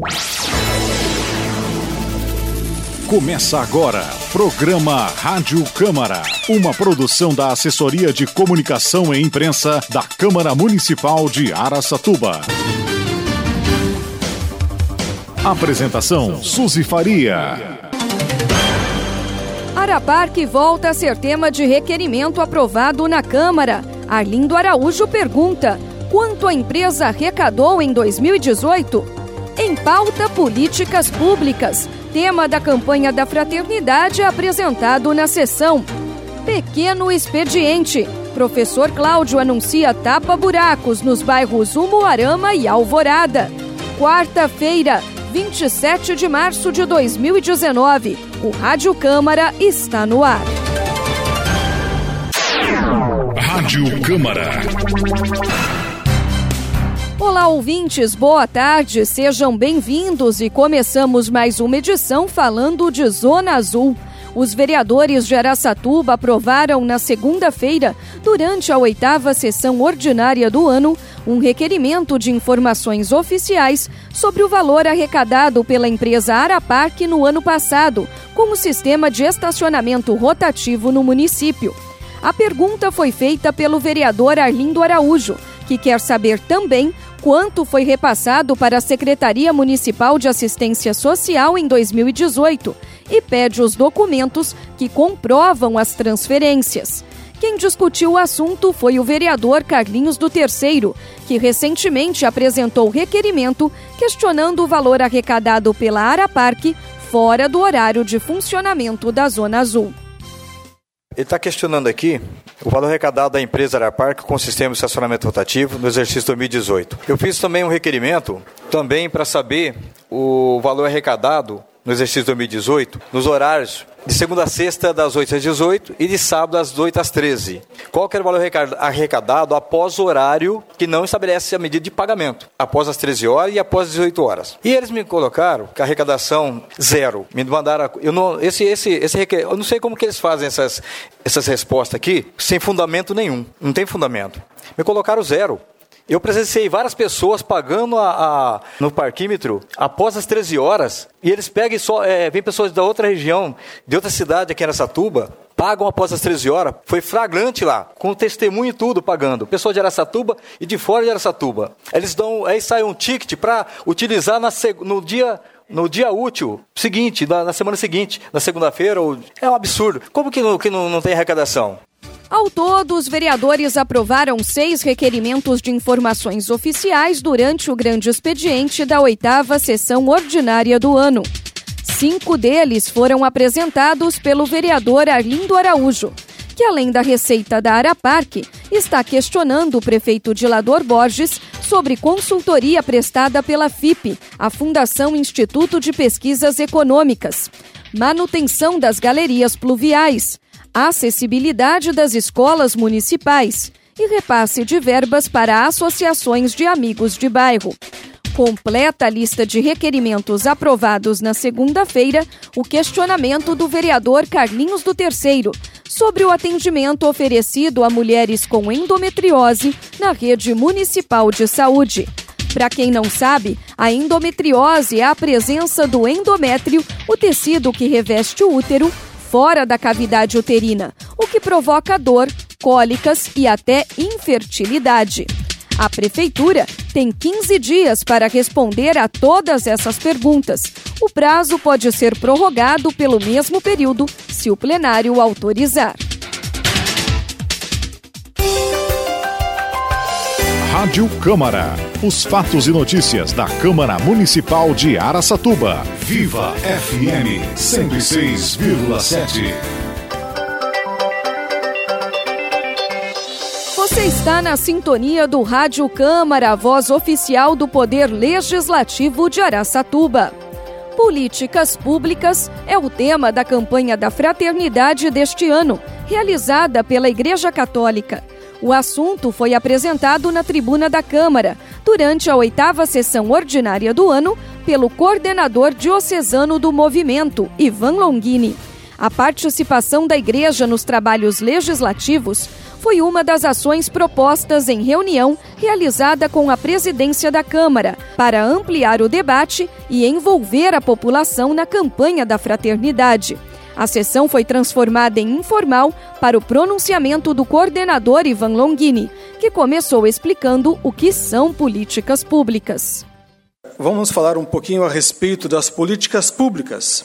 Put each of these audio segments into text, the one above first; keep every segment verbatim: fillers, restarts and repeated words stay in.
Começa agora, programa Rádio Câmara, uma produção da Assessoria de Comunicação e Imprensa da Câmara Municipal de Araçatuba. Apresentação, Suzy Faria. Araparque volta a ser tema de requerimento aprovado na Câmara. Arlindo Araújo pergunta: quanto a empresa arrecadou em dois mil e dezoito? Em pauta, políticas públicas. Tema da campanha da fraternidade apresentado na sessão. Pequeno expediente. Professor Cláudio anuncia tapa-buracos nos bairros Umuarama e Alvorada. Quarta-feira, vinte e sete de março de dois mil e dezenove. O Rádio Câmara está no ar. Rádio Câmara. Olá, ouvintes, boa tarde, sejam bem-vindos e começamos mais uma edição falando de Zona Azul. Os vereadores de Araçatuba aprovaram na segunda-feira, durante a oitava sessão ordinária do ano, um requerimento de informações oficiais sobre o valor arrecadado pela empresa Araparque no ano passado, com o sistema de estacionamento rotativo no município. A pergunta foi feita pelo vereador Arlindo Araújo, que quer saber também quanto foi repassado para a Secretaria Municipal de Assistência Social em dois mil e dezoito e pede os documentos que comprovam as transferências. Quem discutiu o assunto foi o vereador Carlinhos do Terceiro, que recentemente apresentou requerimento questionando o valor arrecadado pela Araparque fora do horário de funcionamento da Zona Azul. Ele está questionando aqui o valor arrecadado da empresa Araparque com o sistema de estacionamento rotativo no exercício dois mil e dezoito. Eu fiz também um requerimento também para saber o valor arrecadado no exercício dois mil e dezoito nos horários de segunda a sexta das oito às dezoito e de sábado das oito às treze. Qual que era o valor arrecadado após o horário que não estabelece a medida de pagamento, após as treze horas e após as dezoito horas. E eles me colocaram que a arrecadação zero. Me mandaram, eu não, esse, esse, esse, eu não sei como que eles fazem essas, essas respostas aqui sem fundamento nenhum, não tem fundamento. Me colocaram zero. Eu presenciei várias pessoas pagando a, a, no parquímetro após as treze horas, e eles pegam e só, é, vem pessoas da outra região, de outra cidade aqui em Araçatuba, pagam após as treze horas, foi flagrante lá, com testemunho e tudo pagando, pessoa de Araçatuba e de fora de Araçatuba. Eles dão, aí sai um ticket para utilizar na, no dia... No dia útil seguinte, na, na semana seguinte, na segunda-feira, é um absurdo. Como que não, que não, não tem arrecadação? Ao todo, os vereadores aprovaram seis requerimentos de informações oficiais durante o grande expediente da oitava sessão ordinária do ano. Cinco deles foram apresentados pelo vereador Arlindo Araújo, que além da receita da Araparque, está questionando o prefeito Dilador Borges sobre consultoria prestada pela F I P, a Fundação Instituto de Pesquisas Econômicas, manutenção das galerias pluviais, acessibilidade das escolas municipais e repasse de verbas para associações de amigos de bairro. Completa a lista de requerimentos aprovados na segunda-feira o questionamento do vereador Carlinhos do Terceiro sobre o atendimento oferecido a mulheres com endometriose na rede municipal de saúde. Para quem não sabe, a endometriose é a presença do endométrio, o tecido que reveste o útero, fora da cavidade uterina, o que provoca dor, cólicas e até infertilidade. A Prefeitura tem quinze dias para responder a todas essas perguntas. O prazo pode ser prorrogado pelo mesmo período, se o plenário autorizar. Rádio Câmara. Os fatos e notícias da Câmara Municipal de Araçatuba. Viva F M cento e seis vírgula sete. Você está na sintonia do Rádio Câmara, a voz oficial do Poder Legislativo de Araçatuba. Políticas públicas é o tema da campanha da fraternidade deste ano, realizada pela Igreja Católica. O assunto foi apresentado na tribuna da Câmara, durante a oitava sessão ordinária do ano, pelo coordenador diocesano do movimento, Ivan Longini. A participação da Igreja nos trabalhos legislativos foi uma das ações propostas em reunião realizada com a presidência da Câmara para ampliar o debate e envolver a população na campanha da fraternidade. A sessão foi transformada em informal para o pronunciamento do coordenador Ivan Longini, que começou explicando o que são políticas públicas. Vamos falar um pouquinho a respeito das políticas públicas.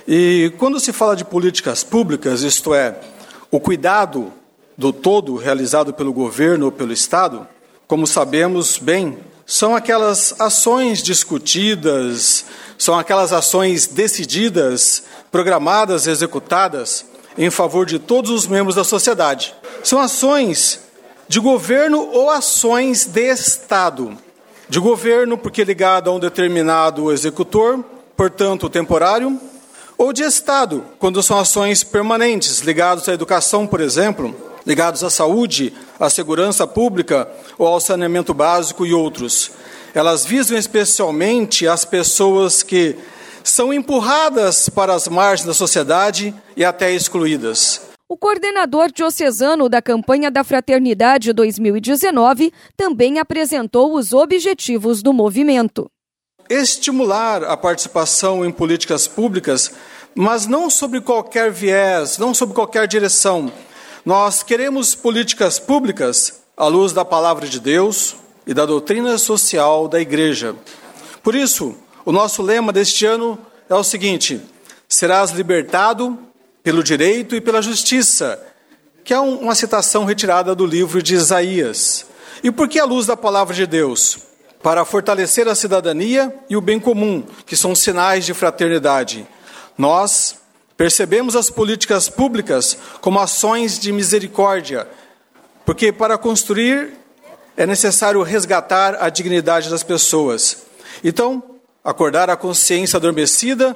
E quando se fala de políticas públicas, isto é, o cuidado do todo realizado pelo governo ou pelo Estado, como sabemos bem, são aquelas ações discutidas, são aquelas ações decididas, programadas, executadas em favor de todos os membros da sociedade. São ações de governo ou ações de Estado. De governo, porque ligado a um determinado executor, portanto temporário, ou de Estado, quando são ações permanentes, ligados à educação, por exemplo, ligados à saúde, à segurança pública ou ao saneamento básico e outros. Elas visam especialmente as pessoas que são empurradas para as margens da sociedade e até excluídas. O coordenador diocesano da campanha da Fraternidade dois mil e dezenove também apresentou os objetivos do movimento. Estimular a participação em políticas públicas, mas não sobre qualquer viés, não sobre qualquer direção. Nós queremos políticas públicas à luz da palavra de Deus e da doutrina social da Igreja. Por isso, o nosso lema deste ano é o seguinte: serás libertado pelo direito e pela justiça, que é uma citação retirada do livro de Isaías. E por que a luz da palavra de Deus? Para fortalecer a cidadania e o bem comum, que são sinais de fraternidade. Nós percebemos as políticas públicas como ações de misericórdia, porque para construir é necessário resgatar a dignidade das pessoas. Então, acordar a consciência adormecida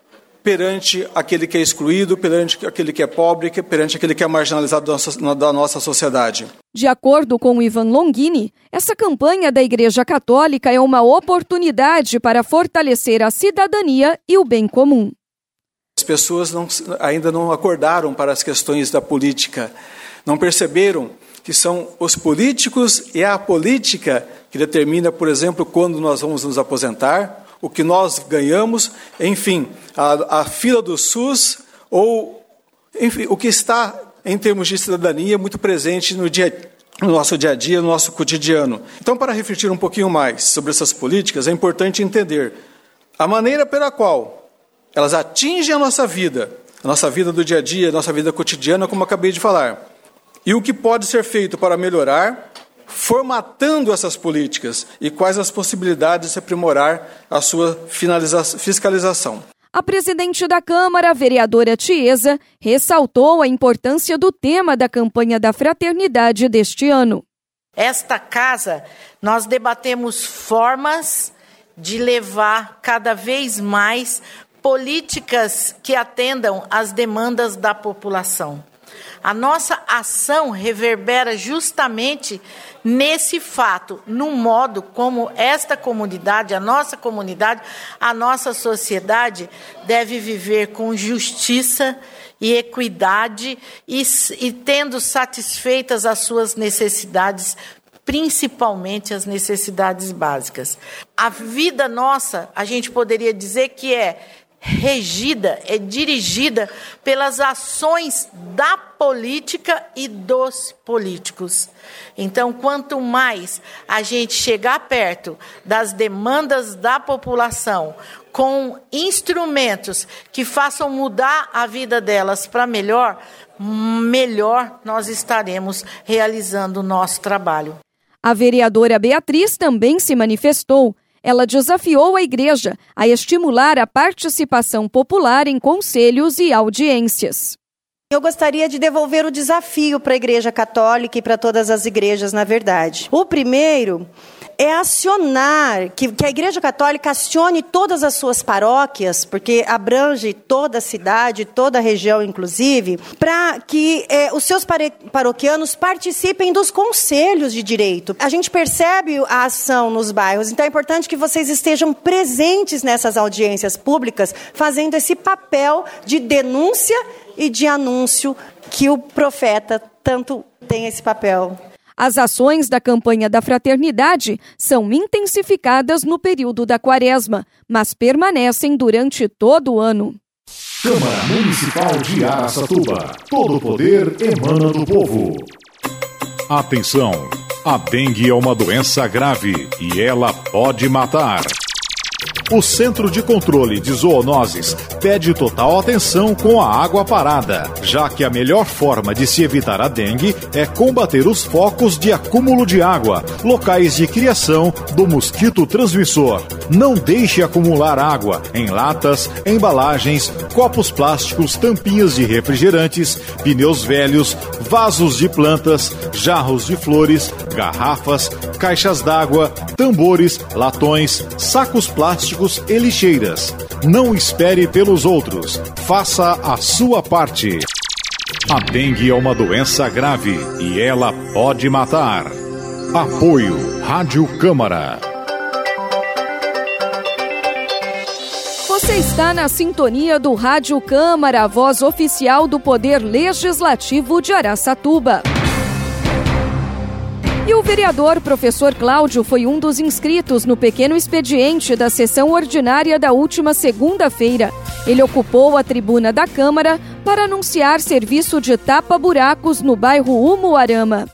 perante aquele que é excluído, perante aquele que é pobre, perante aquele que é marginalizado da nossa sociedade. De acordo com Ivan Longini, essa campanha da Igreja Católica é uma oportunidade para fortalecer a cidadania e o bem comum. As pessoas não, ainda não acordaram para as questões da política, não perceberam que são os políticos e a política que determina, por exemplo, quando nós vamos nos aposentar, o que nós ganhamos, enfim, a, a fila do SUS, ou enfim, o que está, em termos de cidadania, muito presente no, dia, no nosso dia a dia, no nosso cotidiano. Então, para refletir um pouquinho mais sobre essas políticas, é importante entender a maneira pela qual elas atingem a nossa vida, a nossa vida do dia a dia, a nossa vida cotidiana, como acabei de falar, e o que pode ser feito para melhorar, formatando essas políticas e quais as possibilidades de aprimorar a sua fiscalização. A presidente da Câmara, a vereadora Tiesa, ressaltou a importância do tema da campanha da fraternidade deste ano. Esta casa, nós debatemos formas de levar cada vez mais políticas que atendam às demandas da população. A nossa ação reverbera justamente nesse fato, no modo como esta comunidade, a nossa comunidade, a nossa sociedade deve viver com justiça e equidade e, e tendo satisfeitas as suas necessidades, principalmente as necessidades básicas. A vida nossa, a gente poderia dizer que é regida, é dirigida pelas ações da política e dos políticos. Então, quanto mais a gente chegar perto das demandas da população, com instrumentos que façam mudar a vida delas para melhor, melhor nós estaremos realizando o nosso trabalho. A vereadora Beatriz também se manifestou. Ela desafiou a Igreja a estimular a participação popular em conselhos e audiências. Eu gostaria de devolver o desafio para a Igreja Católica e para todas as igrejas, na verdade. O primeiro é acionar, que, que a Igreja Católica acione todas as suas paróquias, porque abrange toda a cidade, toda a região, inclusive, para que é, os seus paroquianos participem dos conselhos de direito. A gente percebe a ação nos bairros, então é importante que vocês estejam presentes nessas audiências públicas, fazendo esse papel de denúncia e de anúncio que o profeta tanto tem esse papel. As ações da campanha da fraternidade são intensificadas no período da quaresma, mas permanecem durante todo o ano. Câmara Municipal de Araçatuba. Todo o poder emana do povo. Atenção! A dengue é uma doença grave e ela pode matar. O Centro de Controle de Zoonoses pede total atenção com a água parada, já que a melhor forma de se evitar a dengue é combater os focos de acúmulo de água, locais de criação do mosquito transmissor. Não deixe acumular água em latas, embalagens, copos plásticos, tampinhas de refrigerantes, pneus velhos, vasos de plantas, jarros de flores, garrafas, caixas d'água, tambores, latões, sacos plásticos e lixeiras. Não espere pelos outros. Faça a sua parte. A dengue é uma doença grave e ela pode matar. Apoio Rádio Câmara. Você está na sintonia do Rádio Câmara, a voz oficial do Poder Legislativo de Araçatuba. E o vereador professor Cláudio foi um dos inscritos no pequeno expediente da sessão ordinária da última segunda-feira. Ele ocupou a tribuna da Câmara para anunciar serviço de tapa-buracos no bairro Umuarama.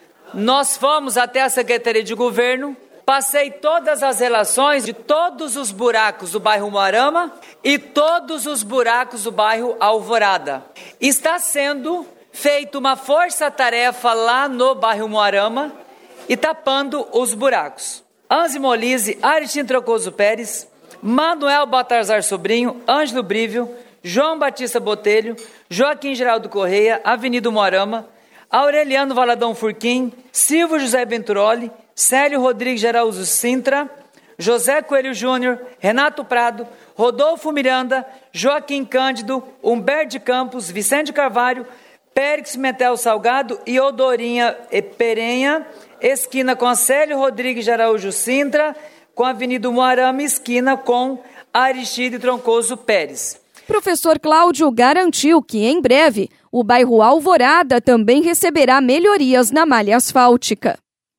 Nós fomos até a Secretaria de Governo, passei todas as relações de todos os buracos do bairro Umuarama e todos os buracos do bairro Alvorada. Está sendo feita uma força-tarefa lá no bairro Umuarama e tapando os buracos. Anzi Molise, Aritim Trocoso Pérez, Manuel Baltazar Sobrinho, Ângelo Brívio, João Batista Botelho, Joaquim Geraldo Correia, Avenida Umuarama, Aureliano Valadão Furquim, Silvio José Venturoli, Célio Rodrigues Geraldo Sintra, José Coelho Júnior, Renato Prado, Rodolfo Miranda, Joaquim Cândido, Humberto de Campos, Vicente Carvalho, Périx Metel Salgado e Odorinha Perenha, esquina com Célio Rodrigues de Araújo Sintra, com a Avenida Umuarama, esquina com Aristide Troncoso Pérez. Professor Cláudio garantiu que, em breve, o bairro Alvorada também receberá melhorias na malha asfáltica.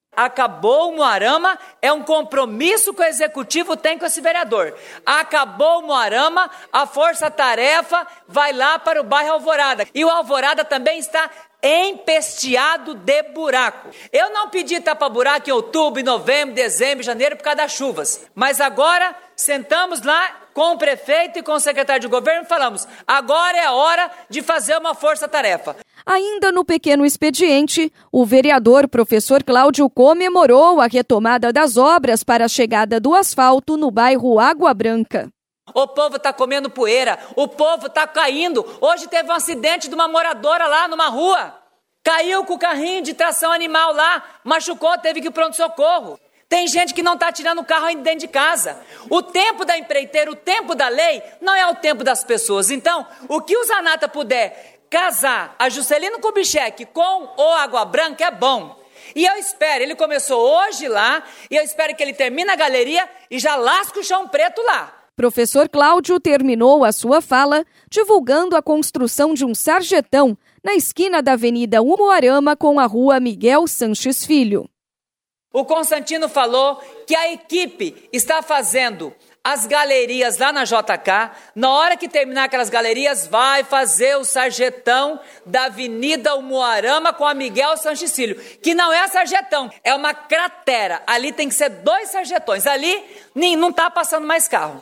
Acabou o Umuarama, é um compromisso que o Executivo tem com esse vereador. Acabou o Umuarama, a força-tarefa vai lá para o bairro Alvorada. E o Alvorada também está empesteado de buraco. Eu não pedi tapa-buraco em outubro, novembro, dezembro, janeiro por causa das chuvas. Mas agora sentamos lá com o prefeito e com o secretário de governo e falamos, agora é a hora de fazer uma força-tarefa. Ainda no pequeno expediente, o vereador professor Cláudio comemorou a retomada das obras para a chegada do asfalto no bairro Água Branca. O povo está comendo poeira, o povo está caindo. Hoje teve um acidente de uma moradora lá numa rua. Caiu com o carrinho de tração animal lá, machucou, teve que ir para pronto-socorro. Tem gente que não está tirando o carro ainda dentro de casa. O tempo da empreiteira, o tempo da lei, não é o tempo das pessoas. Então, o que o Zanata puder casar a Juscelino Kubitschek com o Água Branca é bom. E eu espero, ele começou hoje lá, e eu espero que ele termine a galeria e já lasque o chão preto lá. Professor Cláudio terminou a sua fala divulgando a construção de um sarjetão na esquina da Avenida Umuarama com a Rua Miguel Sanches Filho. O Constantino falou que a equipe está fazendo as galerias lá na J K. Na hora que terminar aquelas galerias, vai fazer o sarjetão da Avenida Umuarama com a Miguel Sanches Filho, que não é sarjetão, é uma cratera. Ali tem que ser dois sarjetões. Ali não está passando mais carro.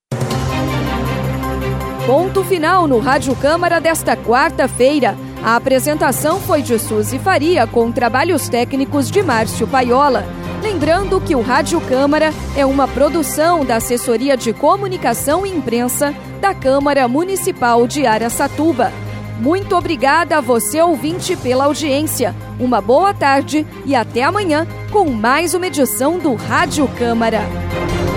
Ponto final no Rádio Câmara desta quarta-feira. A apresentação foi de Suzy Faria com trabalhos técnicos de Márcio Paiola. Lembrando que o Rádio Câmara é uma produção da Assessoria de Comunicação e Imprensa da Câmara Municipal de Araçatuba. Muito obrigada a você, ouvinte, pela audiência. Uma boa tarde e até amanhã com mais uma edição do Rádio Câmara.